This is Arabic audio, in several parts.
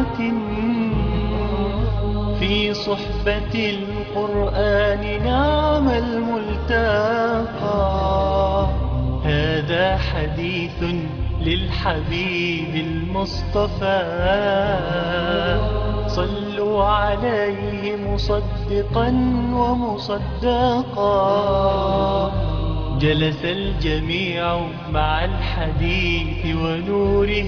ساعة في صحبة القرآن نعم الملتقى. هذا حديث للحبيب المصطفى، صلوا عليه مصدقا ومصدقا. جلس الجميع مع الحديث ونوره،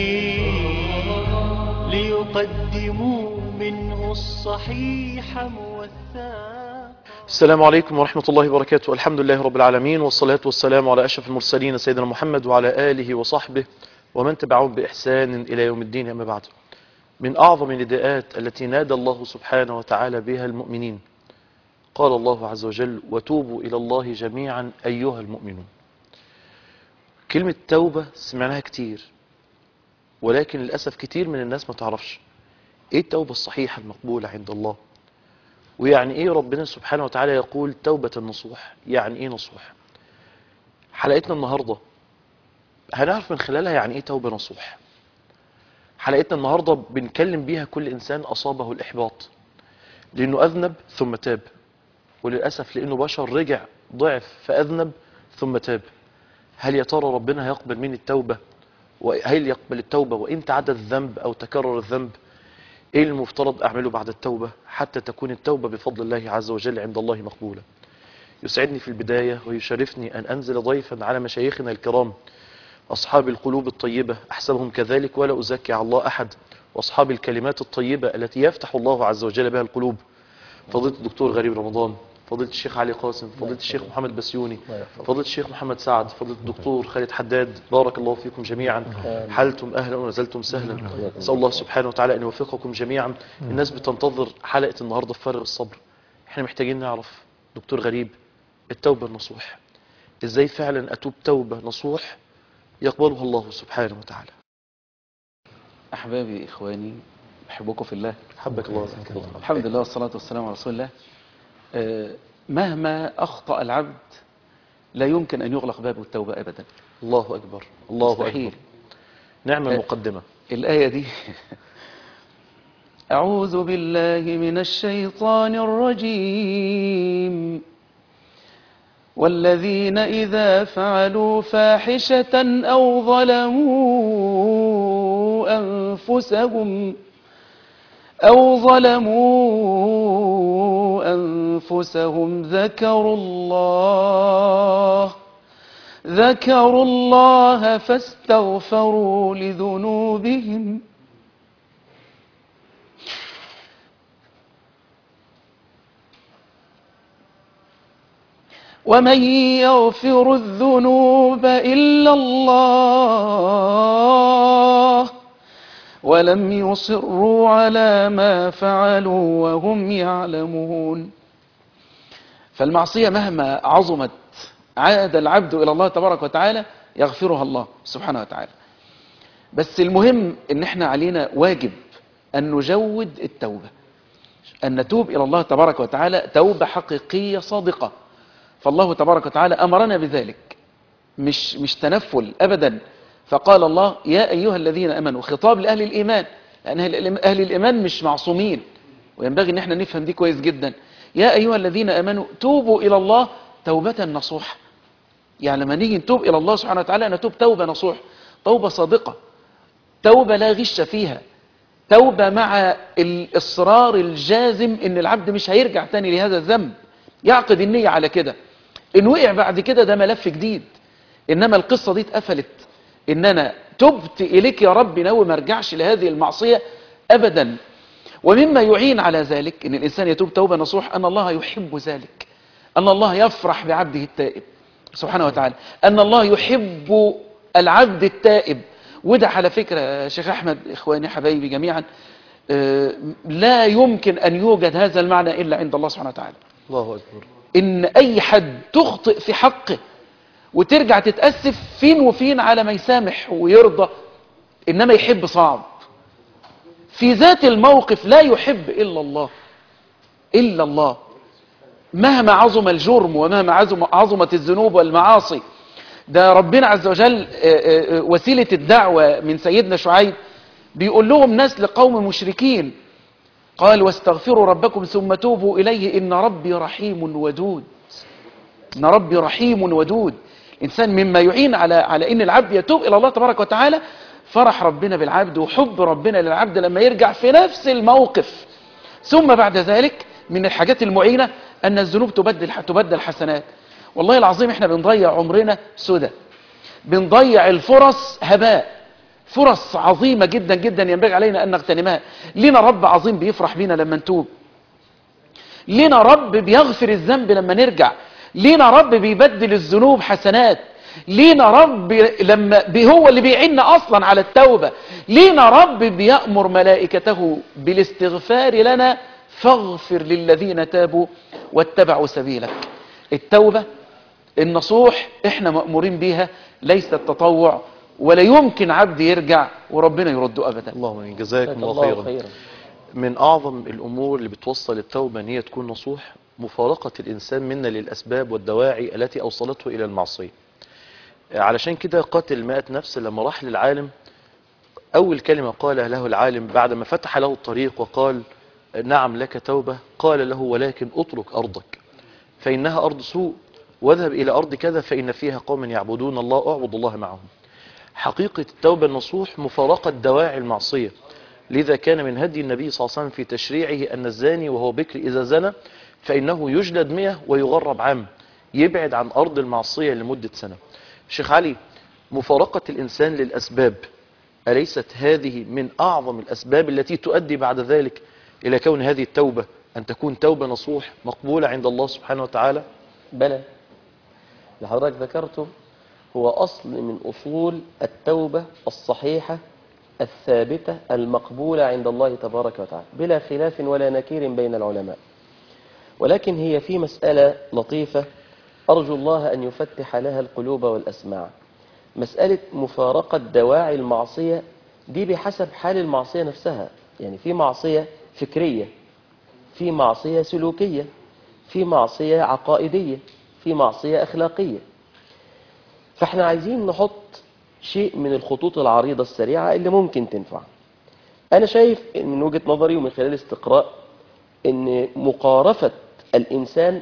ليقدموا منه الصحيح موثقا. السلام عليكم ورحمة الله وبركاته. الحمد لله رب العالمين، والصلاة والسلام على أشرف المرسلين سيدنا محمد وعلى آله وصحبه ومن تبعهم بإحسان إلى يوم الدين. أما بعد، من أعظم النداءات التي نادى الله سبحانه وتعالى بها المؤمنين قال الله عز وجل: وتوبوا إلى الله جميعا أيها المؤمنون. كلمة توبة سمعناها كتير، ولكن للأسف كتير من الناس ما تعرفش إيه التوبة الصحيحة المقبولة عند الله، ويعني إيه ربنا سبحانه وتعالى يقول توبة النصوح. يعني إيه نصوح؟ حلقتنا النهاردة هنعرف من خلالها يعني إيه توبة نصوح. حلقتنا النهاردة بنكلم بيها كل إنسان أصابه الإحباط لأنه أذنب ثم تاب، وللأسف لأنه بشر رجع ضعف فأذنب ثم تاب. هل يا ترى ربنا هيقبل مني التوبة؟ وهل يقبل التوبة وإن تعدى الذنب أو تكرر الذنب؟ إيه المفترض أعمله بعد التوبة حتى تكون التوبة بفضل الله عز وجل عند الله مقبولة؟ يسعدني في البداية ويشرفني أن أنزل ضيفا على مشايخنا الكرام أصحاب القلوب الطيبة، أحسبهم كذلك ولا أزكي على الله أحد، وأصحاب الكلمات الطيبة التي يفتح الله عز وجل بها القلوب. فضيلة الدكتور غريب رمضان، فضيلة الشيخ علي قاسم، فضيلة الشيخ محمد بسيوني، فضيلة الشيخ محمد سعد، فضيلة الدكتور خالد حداد، بارك الله فيكم جميعا. حلتم أهلا ونزلتم سهلا. نسأل الله سبحانه وتعالى أن يوفقكم جميعا. الناس بتنتظر حلقة النهاردة بفارغ الصبر. احنا محتاجين نعرف دكتور غريب التوبة النصوح، ازاي فعلا أتوب توبة نصوح يقبلها الله سبحانه وتعالى؟ أحبابي إخواني أحبكم في الله، حبك الله. الحمد لله والصلاة والسلام على رسول الله. مهما أخطأ العبد لا يمكن أن يغلق باب التوبة أبدا. الله أكبر، الله مستحيل. أكبر. نعم المقدمة. الآية دي أعوذ بالله من الشيطان الرجيم: والذين إذا فعلوا فاحشة أو ظلموا أنفسهم ذكروا الله فاستغفروا لذنوبهم ومن يغفر الذنوب إلا الله ولم يصروا على ما فعلوا وهم يعلمون. فالمعصية مهما عظمت عاد العبد إلى الله تبارك وتعالى يغفرها الله سبحانه وتعالى. بس المهم إن احنا علينا واجب أن نجود التوبة، أن نتوب إلى الله تبارك وتعالى توبة حقيقية صادقة. فالله تبارك وتعالى أمرنا بذلك، مش تنفل أبدا. فقال الله: يا أيها الذين أمنوا، خطاب لأهل الإيمان، لأن أهل الإيمان مش معصومين، وينبغي أن احنا نفهم دي كويس جدا. يا أيها الذين أمنوا توبوا إلى الله توبة نصوح. يعني لما نيجي نتوب إلى الله سبحانه وتعالى نتوب توبة نصوح، توبة صادقة، توبة لا غش فيها، توبة مع الإصرار الجازم إن العبد مش هيرجع تاني لهذا الذنب، يعقد النية على كده. إن وقع بعد كده ده ملف جديد، إنما القصة دي اتقفلت إن أنا تبت إليك يا رب، ناوي ما ارجعش لهذه المعصية أبدا. ومما يعين على ذلك إن الإنسان يتوب توبة نصوح أن الله يحب ذلك، أن الله يفرح بعبده التائب سبحانه وتعالى، أن الله يحب العبد التائب. وده على فكرة شيخ أحمد، إخواني حبايبي جميعا، لا يمكن أن يوجد هذا المعنى إلا عند الله سبحانه وتعالى. الله أكبر. إن أي حد تخطئ في حقه وترجع تتأسف فين وفين على ما يسامح ويرضى، إنما يحب صعب. في ذات الموقف لا يحب إلا الله، إلا الله. مهما عظم الجرم ومهما عظمت الذنوب والمعاصي، ده ربنا عز وجل وسيلة الدعوة من سيدنا شعيب بيقول لهم نسل قوم مشركين، قال واستغفروا ربكم ثم توبوا إليه إن ربي رحيم ودود. إن ربي رحيم ودود. إنسان مما يعين على إن العبد يتوب إلى الله تبارك وتعالى فرح ربنا بالعبد وحب ربنا للعبد لما يرجع في نفس الموقف. ثم بعد ذلك من الحاجات المعينة أن الذنوب تبدل حسنات. والله العظيم احنا بنضيع عمرنا سدى، بنضيع الفرص هباء، فرص عظيمة جدا جدا ينبغي علينا أن نغتنمها. لنا رب عظيم بيفرح بينا لما نتوب، لنا رب بيغفر الذنب لما نرجع، لنا رب بيبدل الذنوب حسنات، لنا رب لما هو اللي بيعيننا أصلا على التوبة، لنا رب بيأمر ملائكته بالاستغفار لنا فاغفر للذين تابوا واتبعوا سبيلك. التوبة النصوح احنا مأمورين بيها، ليس التطوع، ولا يمكن عبد يرجع وربنا يرده أبدا. اللهم امين. جزاكم الله خيرا. من أعظم الأمور اللي بتوصل التوبة أن هي تكون نصوح مفارقة الإنسان منا للأسباب والدواعي التي أوصلته إلى المعصية. علشان كده قاتل 100 نفس لما راح للعالم، أول كلمة قالها له العالم بعد ما فتح له الطريق وقال نعم لك توبة، قال له ولكن اترك أرضك فإنها أرض سوء، واذهب إلى أرض كذا فإن فيها قوم يعبدون الله أعبد الله معهم. حقيقة التوبة النصوح مفارقة دواعي المعصية. لذا كان من هدي النبي صلى الله عليه وسلم في تشريعه أن الزاني وهو بكر إذا زنى فإنه يجلد 100 ويغرب عام، يبعد عن أرض المعصية لمدة سنة. شيخ علي، مفارقة الإنسان للأسباب أليست هذه من أعظم الأسباب التي تؤدي بعد ذلك إلى كون هذه التوبة أن تكون توبة نصوح مقبولة عند الله سبحانه وتعالى؟ بلى، اللي حضرتك ذكرته هو أصل من أصول التوبة الصحيحة الثابتة المقبولة عند الله تبارك وتعالى بلا خلاف ولا نكير بين العلماء. ولكن هي في مسألة لطيفة أرجو الله أن يفتح لها القلوب والأسماع. مسألة مفارقة دواعي المعصية دي بحسب حال المعصية نفسها. يعني في معصية فكرية، في معصية سلوكية، في معصية عقائدية، في معصية أخلاقية. فاحنا عايزين نحط شيء من الخطوط العريضة السريعة اللي ممكن تنفع. أنا شايف من وجهة نظري ومن خلال استقراء أن مقارفة الإنسان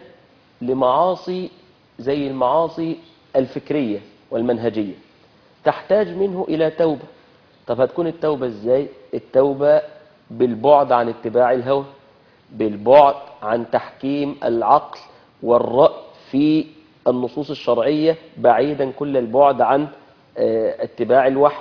لمعاصي زي المعاصي الفكرية والمنهجية تحتاج منه إلى توبة. طب هتكون التوبة إزاي؟ التوبة بالبعد عن اتباع الهوى، بالبعد عن تحكيم العقل والرأي في النصوص الشرعية، بعيدا كل البعد عن اتباع الوحي،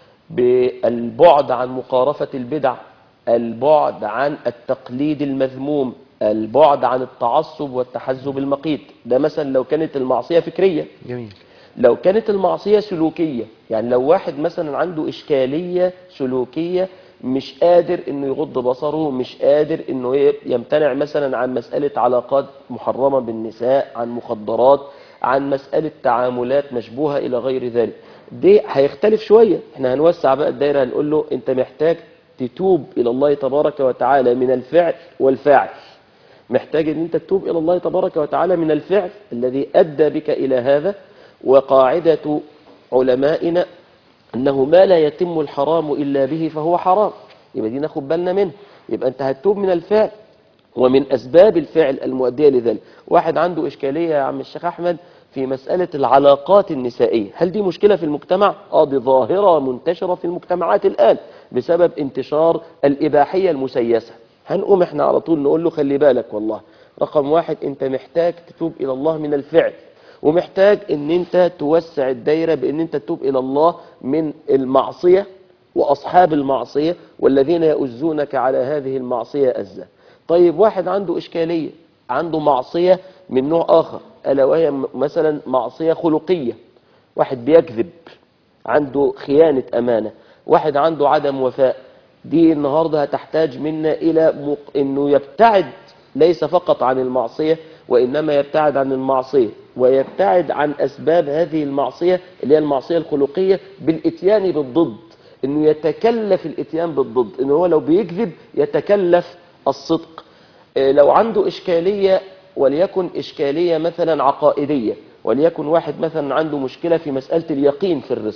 بالبعد عن مقارفة البدع، البعد عن التقليد المذموم، البعد عن التعصب والتحزب المقيت. ده مثلا لو كانت المعصية فكرية. جميل. لو كانت المعصية سلوكية، يعني لو واحد مثلا عنده إشكالية سلوكية مش قادر انه يغض بصره، مش قادر انه يمتنع مثلا عن مسألة علاقات محرمة بالنساء، عن مخدرات، عن مسألة تعاملات مشبوهة الى غير ذلك، دي هيختلف شوية. احنا هنوسع بقى الدائرة، هنقول له انت محتاج تتوب الى الله تبارك وتعالى من الفعل والفاعل. محتاج ان انت تتوب الى الله تبارك وتعالى من الفعل الذي ادى بك الى هذا. وقاعدة علمائنا أنه ما لا يتم الحرام إلا به فهو حرام. يبقى دي ناخد بالنا منه. يبقى أنت هتتوب من الفعل ومن أسباب الفعل المؤدية لذلك. واحد عنده إشكالية يا عم الشيخ أحمد في مسألة العلاقات النسائية، هل دي مشكلة في المجتمع؟ دي ظاهرة منتشرة في المجتمعات الآن بسبب انتشار الإباحية المسيسة. هنقوم احنا على طول نقول له خلي بالك، والله رقم واحد انت محتاج تتوب إلى الله من الفعل، ومحتاج ان انت توسع الدايرة بان انت تتوب الى الله من المعصية واصحاب المعصية والذين يؤزونك على هذه المعصية أزة. طيب واحد عنده اشكالية، عنده معصية من نوع اخر، الا وهي مثلا معصية خلقية، واحد بيكذب، عنده خيانة امانة، واحد عنده عدم وفاء. دي النهاردة هتحتاج منا الى انه يبتعد ليس فقط عن المعصية، وإنما يبتعد عن المعصية ويبتعد عن أسباب هذه المعصية اللي هي المعصية الخلقية بالإتيان بالضد، إنه يتكلف الإتيان بالضد، إنه هو لو بيكذب يتكلف الصدق. لو عنده إشكالية وليكن إشكالية مثلا عقائدية، وليكن واحد مثلا عنده مشكلة في مسألة اليقين في الرزق،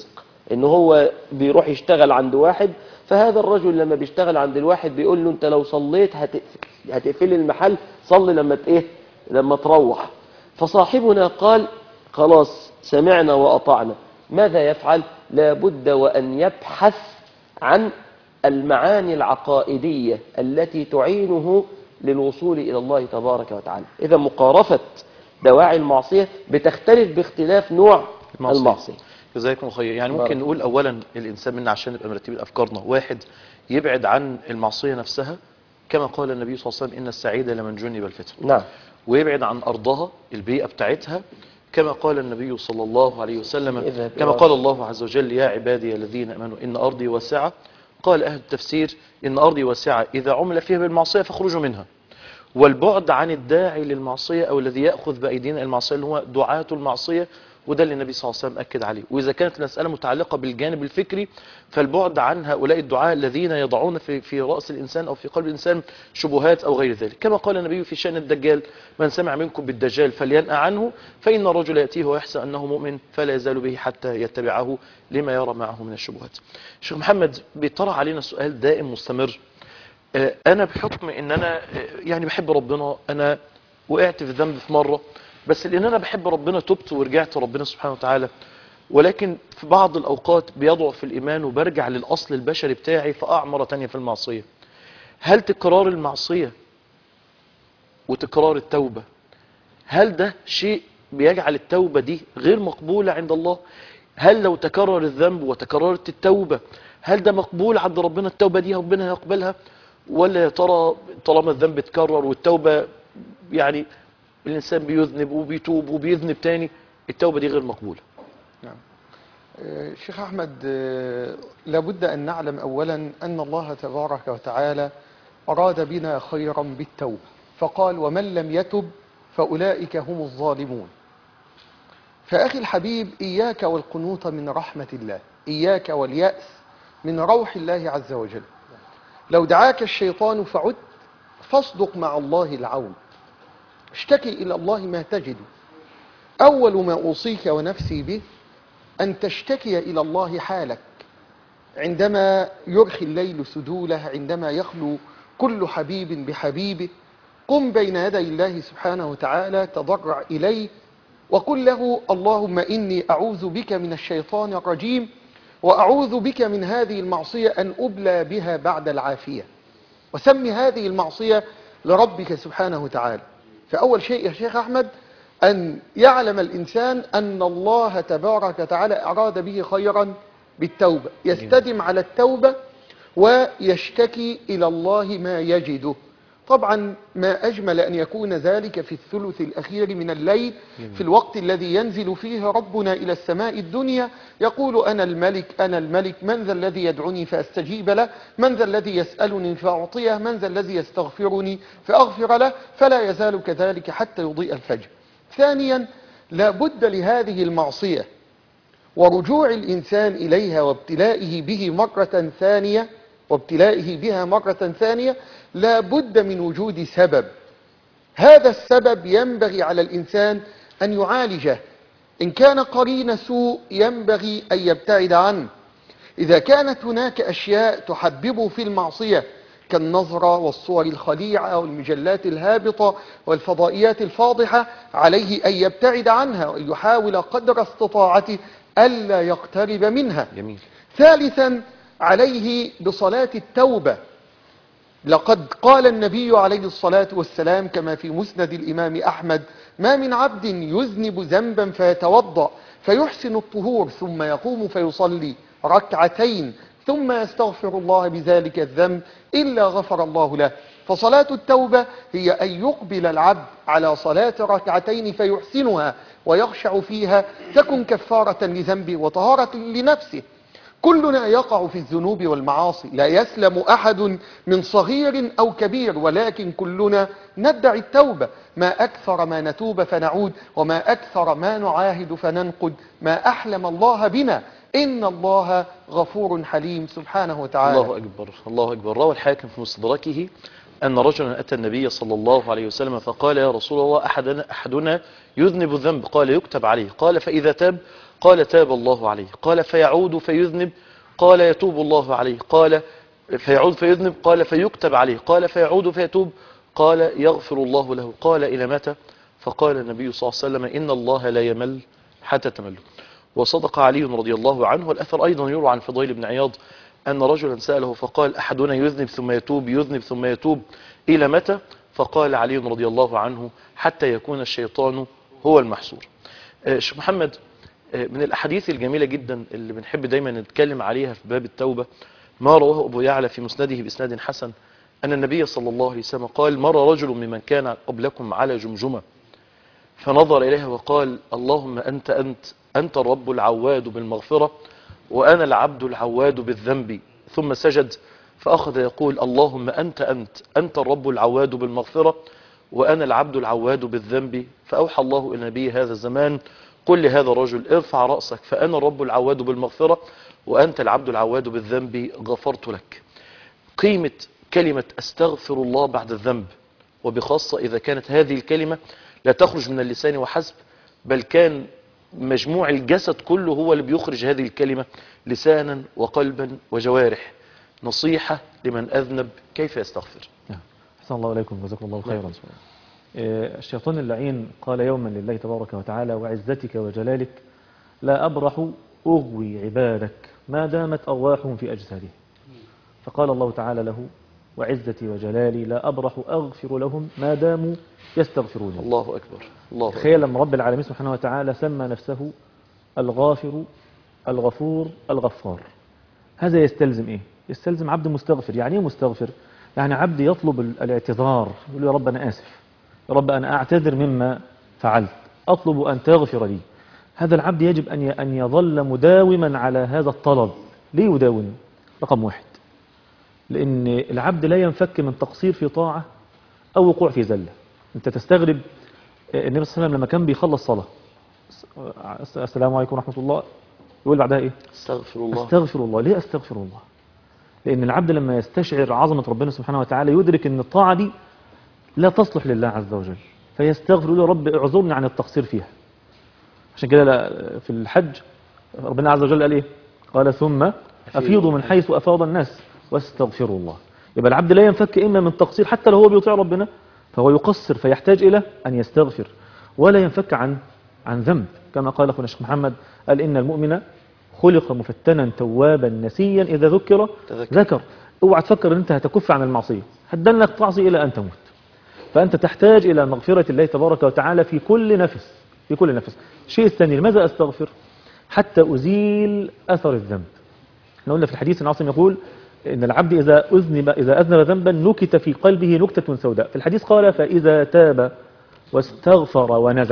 ان هو بيروح يشتغل عند واحد، فهذا الرجل لما بيشتغل عند الواحد بيقول له انت لو صليت هتقفل المحل، صلي لما تروح. فصاحبنا قال خلاص سمعنا وأطعنا. ماذا يفعل؟ لابد وأن يبحث عن المعاني العقائدية التي تعينه للوصول إلى الله تبارك وتعالى. إذا مقارفة دواعي المعصية بتختلف باختلاف نوع المعصية. جزاكم خير. يعني ممكن نقول أولا الإنسان منا عشان نبقى مرتبين أفكارنا، واحد يبعد عن المعصية نفسها كما قال النبي صلى الله عليه وسلم إن السعيد لمن جنب الفتن. نعم. ويبعد عن أرضها البيئة بتاعتها كما قال النبي صلى الله عليه وسلم، كما قال الله عز وجل يا عبادي الذين أمنوا إن أرضي واسعة. قال أهل التفسير إن أرضي واسعة إذا عمل فيها بالمعصية فاخرجوا منها. والبعد عن الداعي للمعصية أو الذي يأخذ بأيدينا المعصية اللي هو دعاة المعصية، وده اللي النبي صلى الله عليه وسلم أكد عليه. وإذا كانت المسألة متعلقة بالجانب الفكري فالبعد عن هؤلاء الدعاة الذين يضعون في رأس الإنسان أو في قلب الإنسان شبهات أو غير ذلك، كما قال النبي في شأن الدجال من سمع منكم بالدجال فلينأ عنه فإن الرجل يأتيه ويحسب أنه مؤمن فلا يزال به حتى يتبعه لما يرى معه من الشبهات. شيخ محمد بيطرح علينا سؤال دائم مستمر. أنا بحكم أن أنا يعني بحب ربنا، أنا وقعت في ذنب في مرة، بس لأن أنا بحب ربنا تبت ورجعت ربنا سبحانه وتعالى، ولكن في بعض الأوقات بيضعف الإيمان وبرجع للأصل البشري بتاعي فأقع مرة تانية في المعصية. هل تكرار المعصية وتكرار التوبة هل ده شيء بيجعل التوبة دي غير مقبولة عند الله؟ هل لو تكرر الذنب وتكررت التوبة هل ده مقبول عند ربنا؟ التوبة دي ربنا يقبلها؟ ولا يا ترى طالما الذنب اتكرر والتوبة يعني الإنسان بيذنب وبيتوب وبيذنب تاني التوبة دي غير مقبولة؟ نعم. شيخ أحمد، لابد أن نعلم أولا أن الله تبارك وتعالى أراد بنا خيرا بالتوبة، فقال ومن لم يتب فأولئك هم الظالمون. فأخي الحبيب، إياك والقنوط من رحمة الله، إياك واليأس من روح الله عز وجل. لو دعاك الشيطان فعد فاصدق مع الله العون، اشتكي إلى الله ما تجد. أول ما أوصيك ونفسي به أن تشتكي إلى الله حالك عندما يرخي الليل سدوله، عندما يخلو كل حبيب بحبيبه. قم بين يدي الله سبحانه وتعالى، تضرع إليه وقل له اللهم إني أعوذ بك من الشيطان الرجيم وأعوذ بك من هذه المعصية أن أبلى بها بعد العافية. وسم هذه المعصية لربك سبحانه وتعالى. فأول شيء يا شيخ أحمد أن يعلم الإنسان أن الله تبارك وتعالى أراد به خيرا بالتوبة، يستدم على التوبة ويشتكي إلى الله ما يجده. طبعا ما أجمل أن يكون ذلك في الثلث الأخير من الليل، في الوقت الذي ينزل فيه ربنا إلى السماء الدنيا يقول أنا الملك أنا الملك، من ذا الذي يدعوني فأستجيب له، من ذا الذي يسألني فأعطيه، من ذا الذي يستغفرني فأغفر له، فلا يزال كذلك حتى يضيء الفجر. ثانيا، لا بد لهذه المعصية ورجوع الإنسان إليها وابتلائه بها مرة ثانية لا بد من وجود سبب. هذا السبب ينبغي على الإنسان أن يعالجه. إن كان قرين سوء ينبغي أن يبتعد عنه. إذا كانت هناك أشياء تحببه في المعصية كالنظرة والصور الخليعة والمجلات الهابطة والفضائيات الفاضحة عليه أن يبتعد عنها وأن يحاول قدر استطاعته ألا يقترب منها. جميل. ثالثا، عليه بصلاة التوبة. لقد قال النبي عليه الصلاة والسلام كما في مسند الإمام أحمد ما من عبد يذنب ذنبا فيتوضأ فيحسن الطهور ثم يقوم فيصلي ركعتين ثم يستغفر الله بذلك الذنب إلا غفر الله له. فصلاة التوبة هي أن يقبل العبد على صلاة ركعتين فيحسنها ويخشع فيها، تكن كفارة لذنبه وطهارة لنفسه. كلنا يقع في الذنوب والمعاصي، لا يسلم أحد من صغير أو كبير، ولكن كلنا ندعي التوبة. ما أكثر ما نتوب فنعود، وما أكثر ما نعاهد فننقد، ما أحلم الله بنا، إن الله غفور حليم سبحانه وتعالى. الله أكبر الله أكبر. روى الحاكم في مستدركه أن رجلا أتى النبي صلى الله عليه وسلم فقال يا رسول الله أحدنا يذنب الذنب، قال يكتب عليه، قال فإذا تاب، قال تاب الله عليه، قال فيعود فيذنب، قال يتوب الله عليه، قال فيعود فيذنب، قال فيكتب عليه، قال فيعود فيتوب، قال يغفر الله له، قال إلى متى؟ فقال النبي صلى الله عليه وسلم إن الله لا يمل حتى تملوا. وصدق علي رضي الله عنه. والأثر أيضا يروى عن فضيل بن عياض أن رجلا سأله فقال أحدنا يذنب ثم يتوب، يذنب ثم يتوب، إلى متى؟ فقال علي رضي الله عنه حتى يكون الشيطان هو المحسور. شيخ محمد، من الأحاديث الجميلة جدا اللي بنحب دايما نتكلم عليها في باب التوبة ما رواه أبو يعلى في مسنده بإسناد حسن أن النبي صلى الله عليه وسلم قال مر رجل ممن كان قبلكم على جمجمة فنظر إليها وقال اللهم أنت الرب العواد بالمغفرة وأنا العبد العواد بالذنب، ثم سجد فأخذ يقول اللهم أنت الرب العواد بالمغفرة وأنا العبد العواد بالذنب، فأوحى الله إلى نبي هذا الزمان قل لهذا الرجل ارفع رأسك فأنا الرب العواد بالمغفرة وأنت العبد العواد بالذنب غفرت لك. قيمة كلمة استغفر الله بعد الذنب، وبخاصة إذا كانت هذه الكلمة لا تخرج من اللسان وحسب، بل كان مجموع الجسد كله هو اللي بيخرج هذه الكلمة لسانا وقلبا وجوارح. نصيحة لمن أذنب كيف يستغفر. أحسن الله إليكم جزاكم الله خيرا. الشيطان اللعين قال يوما لله تبارك وتعالى وعزتك وجلالك لا أبرح أغوي عبادك ما دامت أرواحهم في أجسادهم. فقال الله تعالى له وعزتي وجلالي لا أبرح أغفر لهم ما داموا يستغفرون. الله أكبر. الله أكبر. تخيل لما رب العالمين سبحانه وتعالى سمى نفسه الغافر الغفور الغفار، هذا يستلزم إيه؟ يستلزم عبد مستغفر. يعني إيه مستغفر؟ يعني عبد يطلب الاعتذار، يقول يا رب أنا آسف، يا رب أنا أعتذر مما فعلت، أطلب أن تغفر لي. هذا العبد يجب أن يظل مداوما على هذا الطلب. ليه يداوم؟ رقم واحد، لأن العبد لا ينفك من تقصير في طاعة أو وقوع في زلة. أنت تستغرب النبي صلى الله عليه وسلم لما كان بيخلص صلاة السلام عليكم ورحمة الله يقول بعدها إيه؟ استغفر الله. استغفر الله. ليه استغفر الله؟ لأن العبد لما يستشعر عظمة ربنا سبحانه وتعالى يدرك أن الطاعة دي لا تصلح لله عز وجل، فيستغفر يقول يا رب اعذرني عن التقصير فيها. عشان كده في الحج ربنا عز وجل قال إيه؟ قال ثم أفيضوا من حيث أفاض الناس واستغفروا الله. يبقى العبد لا ينفك إما من تقصير، حتى لو هو بيطيع ربنا فهو يقصر فيحتاج إلى أن يستغفر، ولا ينفك عن ذنب. كما قال أخونا الشيخ محمد قال إن المؤمن خلق مفتنا توابا نسيا إذا ذكر. اوعى تفكر ان انت هتكف عن المعصية، هتدلك تعصي إلى أن تموت. فأنت تحتاج إلى مغفرة الله تبارك وتعالى في كل نفس. الشيء الثاني لماذا أستغفر؟ حتى أزيل أثر الذنب. احنا قلنا في الحديث العاصم يقول إن العبد إذا أذنب ذنبا نكت في قلبه نكتة سوداء. في الحديث قال فإذا تاب واستغفر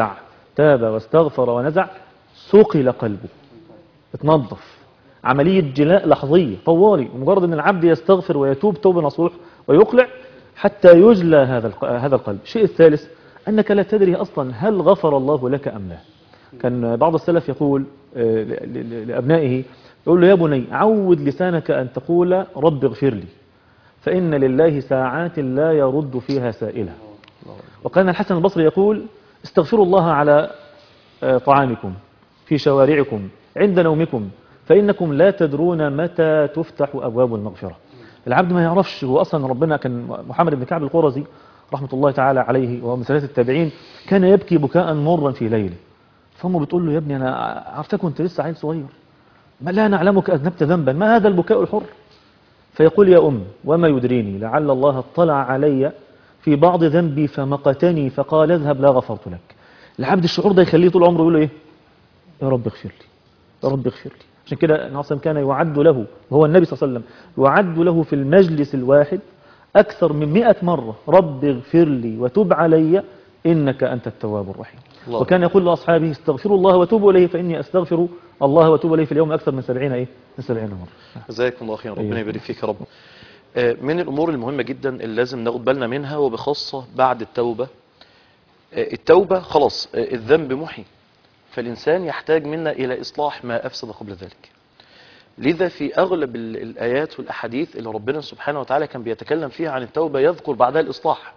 ونزع سقل قلبه، اتنظف. عملية جلاء لحظية طوالي، ومجرد أن العبد يستغفر ويتوب توبة نصوح ويقلع حتى يجلى هذا القلب. الشيء الثالث أنك لا تدري أصلا هل غفر الله لك أم لا. كان بعض السلف يقول لأبنائه يقول له يا بني عود لسانك أن تقول رب اغفر لي فإن لله ساعات لا يرد فيها سائلة. وكان الحسن البصري يقول استغفروا الله على طعامكم في شوارعكم عند نومكم فإنكم لا تدرون متى تفتح أبواب المغفرة. العبد ما يعرفش هو أصلا. ربنا كان محمد بن كعب القرظي رحمة الله تعالى عليه وهو من ثلاثة التابعين كان يبكي بكاء مرا في ليله، فأمه بتقول له يا ابني أنا عرفتك وأنت لسه عيل صغير، ما لا نعلمك أذنبت ذنبا، ما هذا البكاء الحر؟ فيقول يا أم وما يدريني لعل الله اطلع علي في بعض ذنبي فمقتني فقال اذهب لا غفرت لك. العبد الشعور ده يخليه طول عمره يقول له إيه؟ يا رب اغفر لي، يا رب اغفر لي. عشان كده النبي كان يعد له، وهو النبي صلى الله عليه وسلم يعد له في المجلس الواحد أكثر من 100 مرة رب اغفر لي وتب علي إنك أنت التواب الرحيم. وكان يقول لأصحابه استغفروا الله وتوبوا إليه فإني أستغفر الله وتوب إليه في اليوم أكثر من 70 مرة. جزاكم الله خيرا، ربنا يبارك فيك يا رب. من الأمور المهمة جدا اللي لازم ناخد بالنا منها وبخاصة بعد التوبة. التوبة خلاص الذنب محي، فالإنسان يحتاج منا إلى إصلاح ما أفسد قبل ذلك. لذا في أغلب الآيات والأحاديث اللي ربنا سبحانه وتعالى كان بيتكلم فيها عن التوبة يذكر بعدها الإصلاح.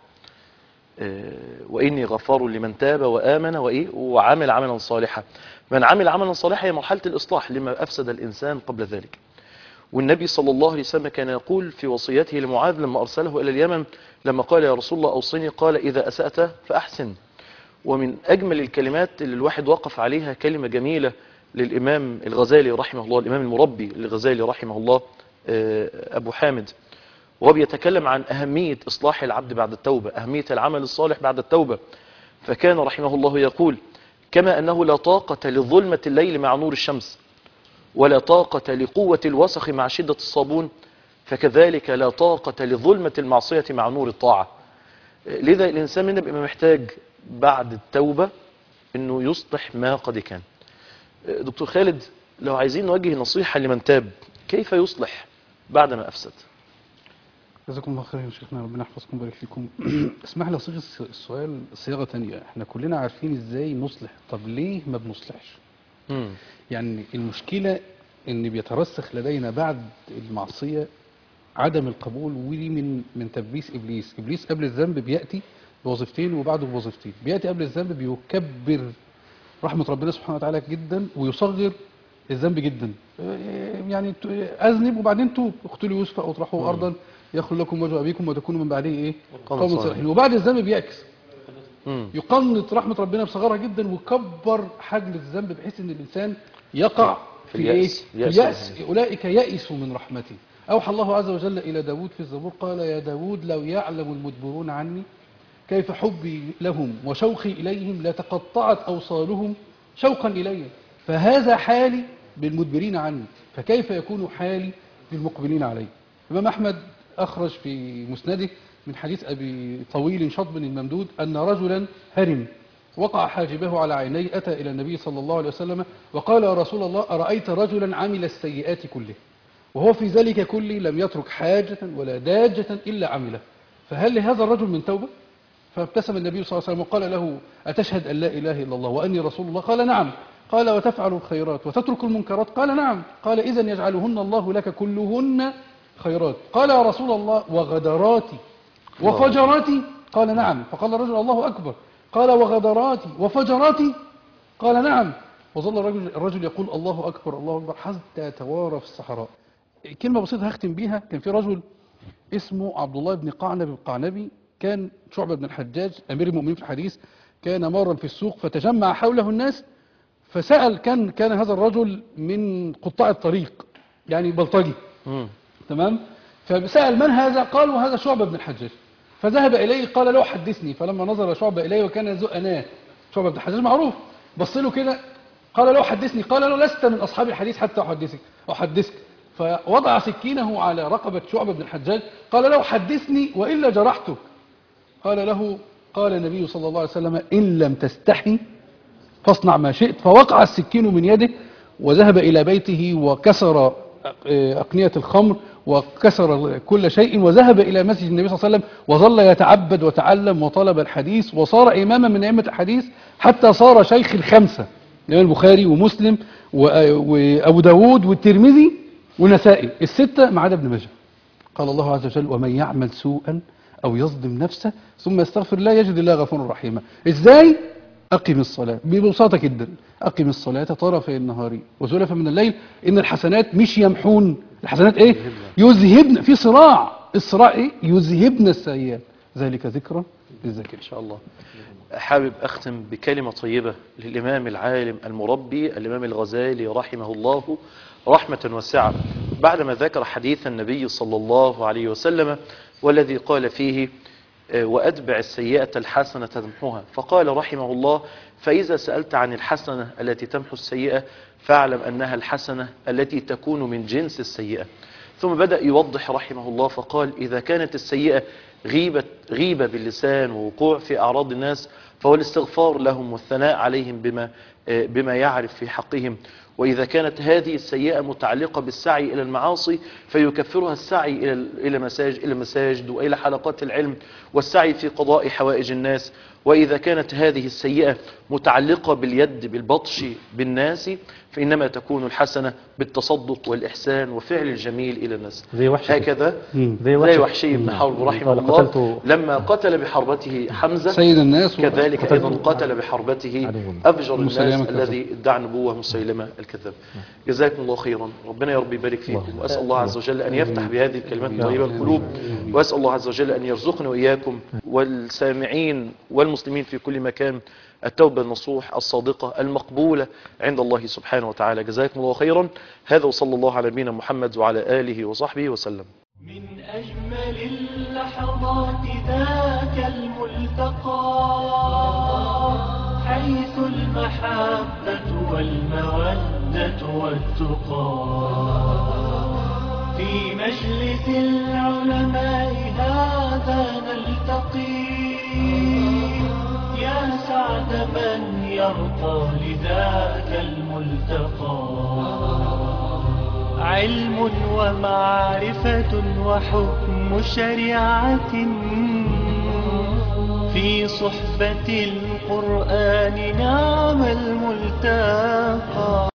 وإني غفار لمن تاب وآمن وعمل عملا صالحا. من عمل عملا صالحا هي مرحلة الإصلاح لما أفسد الإنسان قبل ذلك. والنبي صلى الله عليه وسلم كان يقول في وصيته لمعاذ لما أرسله إلى اليمن لما قال يا رسول الله أوصني، قال إذا أسأت فأحسن. ومن أجمل الكلمات اللي الواحد وقف عليها كلمة جميلة للإمام الغزالي رحمه الله، الإمام المربي الغزالي رحمه الله، أبو حامد، وهو بيتكلم عن أهمية إصلاح العبد بعد التوبة، أهمية العمل الصالح بعد التوبة. فكان رحمه الله يقول: كما أنه لا طاقة لظلمة الليل مع نور الشمس، ولا طاقة لقوة الوسخ مع شدة الصابون، فكذلك لا طاقة لظلمة المعصية مع نور الطاعة. لذا الإنسان منا بيبقى محتاج بعد التوبة أنه يصلح ما قد كان. دكتور خالد، لو عايزين نوجه نصيحة لمن تاب، كيف يصلح بعد ما أفسد؟ جزاكم الله خير يا شيخنا، ربنا يحفظكم ويبارك فيكم. اسمح لي اصيغ السؤال صياغه ثانيه. احنا كلنا عارفين ازاي نصلح، طب ليه ما بنصلحش؟ يعني المشكله ان بيترسخ لدينا بعد المعصيه عدم القبول، ودي من تلبيس ابليس. ابليس قبل الذنب بياتي بوظيفتين وبعده بوظيفتين. بياتي قبل الذنب بيكبر رحمه ربنا سبحانه وتعالى جدا ويصغر الذنب جدا. يعني اذنب وبعدين توب، اقتلوا يوسف او اطرحوه ارضا يخل لكم وجه ابيكم وتكونوا من بعده ايه؟ قوم صالحين. وبعد الذنب بيعكس، يقنط رحمه ربنا بصغرها جدا ويكبر حجم الذنب بحيث ان الانسان يقع في اليأس. اليأس. اولئك يئسوا من رحمتي. اوحى الله عز وجل الى داود في الزبور قال: يا داود لو يعلم المدبرون عني كيف حبي لهم وشوقي اليهم لتقطعت اوصالهم شوقا الي. فهذا حالي بالمدبرين عني، فكيف يكون حالي بالمقبلين علي؟ الإمام أحمد أخرج في مسنده من حديث أبي طويل شطب الممدود أن رجلا هرم وقع حاجبه على عينيه، أتى إلى النبي صلى الله عليه وسلم وقال: يا رسول الله، أرأيت رجلا عمل السيئات كله وهو في ذلك كله لم يترك حاجة ولا داجة إلا عمله، فهل لهذا الرجل من توبة؟ فابتسم النبي صلى الله عليه وسلم وقال له: أتشهد أن لا إله إلا الله وأني رسول الله؟ قال: نعم. قال: وتفعل الخيرات وتترك المنكرات؟ قال: نعم. قال: إذن يجعلهن الله لك كلهن خيرات. قال: يا رسول الله، وغدراتي وفجراتي؟ قال: نعم. فقال الرجل: الله أكبر. قال: وغدراتي وفجراتي؟ قال: نعم. وظل الرجل يقول: الله أكبر الله أكبر حتى توارى في الصحراء. كلمة بسيطة هختم بيها. كان في رجل اسمه عبد الله بن قعنب القعنبي، كان شعبة بن الحجاج أمير المؤمنين في الحديث، كان مارا في السوق فتجمع حوله الناس فسأل. كان هذا الرجل من قطاع الطريق، يعني بلطجي. تمام. فسأل: من هذا؟ قالوا: هذا شعبة بن الحجاج. فذهب إليه قال له: حدثني. فلما نظر شعبة إليه وكان ذو أناه، شعبة بن الحجاج معروف، بص له كده قال له: حدثني. قال له: لست من أصحاب الحديث حتى أحدثك. فوضع سكينه على رقبة شعبة بن الحجاج قال له: حدثني وإلا جرحتك. قال النبي صلى الله عليه وسلم: إن لم تستحي فاصنع ما شئت. فوقع السكين من يده وذهب إلى بيته وكسر أقنية الخمر وكسر كل شيء، وذهب إلى مسجد النبي صلى الله عليه وسلم وظل يتعبد وتعلم وطلب الحديث، وصار إماما من أئمة الحديث حتى صار شيخ الخمسة، الإمام البخاري ومسلم وأبو داود والترمذي والنسائي، الستة ما عدا ابن ماجه. قال الله عز وجل: ومن يعمل سوءا أو يظلم نفسه ثم يستغفر الله يجد الله غفورا رحيما. إزاي؟ أقم الصلاة، ببساطة جدا، أقم الصلاة طرفي النهار وزلفا من الليل إن الحسنات مش يمحون، الحسنات إيه؟ يذهبن. في صراع، الصراع إيه؟ يذهبن السيئات، ذلك ذكرى للذاكرين. إن شاء الله. حابب أختم بكلمة طيبة للإمام العالم المربي الإمام الغزالي رحمه الله رحمة واسعة، بعدما ذكر حديث النبي صلى الله عليه وسلم والذي قال فيه: وأتبع السيئة الحسنة تمحوها. فقال رحمه الله: فإذا سألت عن الحسنة التي تمحو السيئة فاعلم أنها الحسنة التي تكون من جنس السيئة. ثم بدأ يوضح رحمه الله فقال: إذا كانت السيئة غيبة باللسان ووقوع في أعراض الناس فهو الاستغفار لهم والثناء عليهم بما يعرف في حقهم. وإذا كانت هذه السيئة متعلقة بالسعي إلى المعاصي فيكفرها السعي إلى المساجد وإلى حلقات العلم والسعي في قضاء حوائج الناس. وإذا كانت هذه السيئة متعلقة باليد بالبطش بالناس فإنما تكون الحسنة بالتصدق والإحسان وفعل الجميل إلى الناس. زي وحشي هكذا زي زي وحشي بن حرب رحمه قال الله قتلت لما قتل بحربته حمزة سيد الناس كذلك أيضا قتل بحربته أفجر الناس مسيلمة الكذاب. الذي ادعى النبوة مسيلمة الكذاب. جزاكم الله خيرا، ربنا يا رب يبارك فيكم، وأسأل الله عز وجل أن يفتح بهذه الكلمات الطيبة القلوب، وأسأل الله عز وجل أن يرزقنا وإياكم والسامعين والمسلمين في كل مكان التوبة النصوح الصادقة المقبولة عند الله سبحانه وتعالى. جزاكم الله خيرا. هذا وصلى الله على نبينا محمد وعلى آله وصحبه وسلم. من أجمل اللحظات ذاك الملتقى حيث المحبة والمودة والتقى في مجلس العلماء هذا نلتقي يا سعد من يرقى لذاك الملتقى علم ومعرفة وحكم شريعة في صحبة القرآن نعم الملتقى.